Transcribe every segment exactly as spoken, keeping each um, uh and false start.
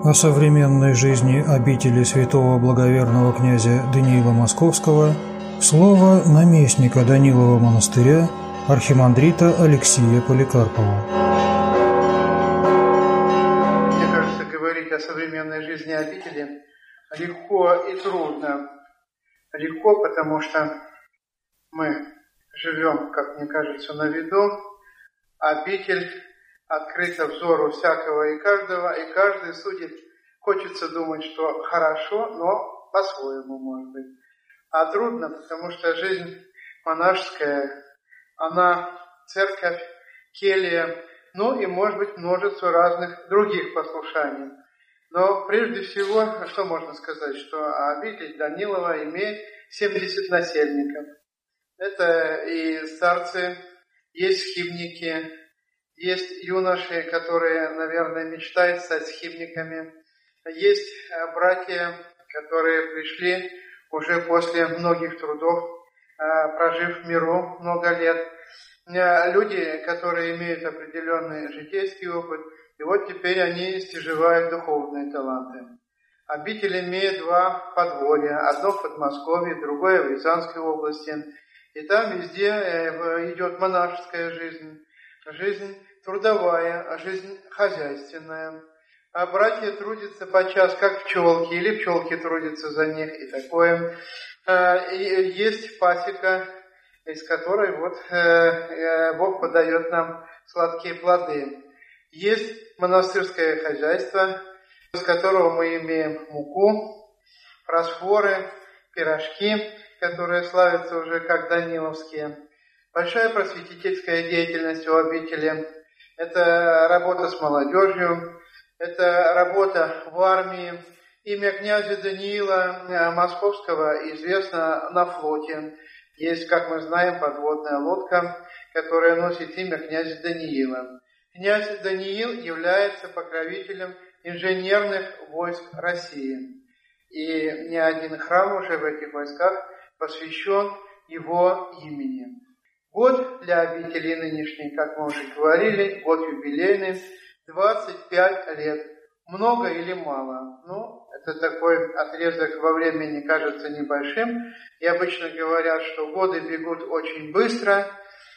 О современной жизни обители святого благоверного князя Даниила Московского слово наместника Данилова монастыря архимандрита Алексия Поликарпова. Мне кажется, говорить о современной жизни обители легко и трудно. Легко, потому что мы живем, как мне кажется, на виду. Обитель открыта взору всякого и каждого, и каждый судит. Хочется думать, что хорошо, но по-своему, может быть. А трудно, потому что жизнь монашеская, она церковь, келья, ну и, может быть, множество разных других послушаний. Но прежде всего, что можно сказать, что обитель Данилова имеет семьдесят насельников. Это и старцы, есть схимники, есть юноши, которые, наверное, мечтают стать схимниками. Есть братья, которые пришли уже после многих трудов, прожив в миру много лет. Люди, которые имеют определенный житейский опыт, и вот теперь они стяжевают духовные таланты. Обитель имеет два подворья, одно в Подмосковье, другое в Рязанской области. И там везде идет монашеская жизнь, жизнь трудовая, жизнь хозяйственная. А братья трудятся подчас, как пчелки, или пчелки трудятся за них, и такое. И есть пасека, из которой вот Бог подает нам сладкие плоды. Есть монастырское хозяйство, из которого мы имеем муку, просфоры, пирожки, которые славятся уже как даниловские. Большая просветительская деятельность у обители. Это работа с молодежью, это работа в армии. Имя князя Даниила Московского известно на флоте. Есть, как мы знаем, подводная лодка, которая носит имя князя Даниила. Князь Даниил является покровителем инженерных войск России. И ни один храм уже в этих войсках посвящен его имени. Год для обители нынешней, как мы уже говорили, год юбилейный, двадцать пять лет. Много или мало? Ну, это такой отрезок во времени кажется небольшим. И обычно говорят, что годы бегут очень быстро,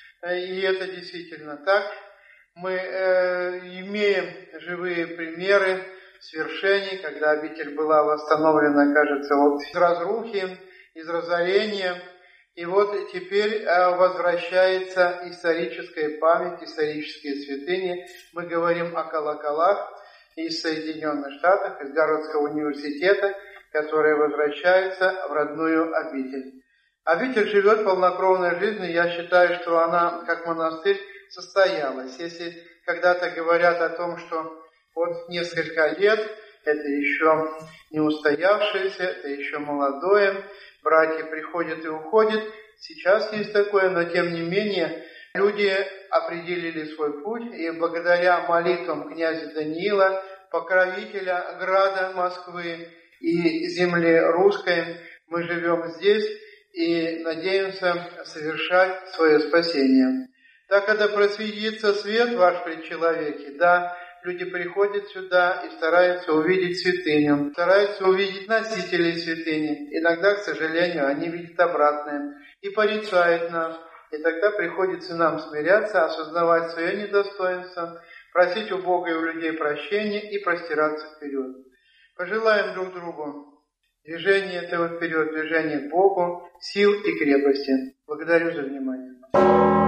и это действительно так. Мы э, имеем живые примеры свершений, когда обитель была восстановлена, кажется, вот из разрухи, из разорения. И вот теперь возвращается историческая память, исторические святыни. Мы говорим о колоколах из Соединенных Штатов, из Гарвардского университета, которые возвращаются в родную обитель. Обитель живет полнокровной жизнью. Я считаю, что она, как монастырь, состоялась. Если когда-то говорят о том, что вот несколько лет, это еще не устоявшееся, это еще молодое, братья приходят и уходят. Сейчас есть такое, но тем не менее люди определили свой путь, и благодаря молитвам князя Даниила, покровителя града Москвы и земли русской, мы живем здесь и надеемся совершать свое спасение. Так, когда просветится свет ваш при человеке, да, люди приходят сюда и стараются увидеть святыню, стараются увидеть носителей святыни. Иногда, к сожалению, они видят обратное и порицают нас. И тогда приходится нам смиряться, осознавать свое недостоинство, просить у Бога и у людей прощения и простираться вперед. Пожелаем друг другу движения этого вперед, движения к Богу, сил и крепости. Благодарю за внимание.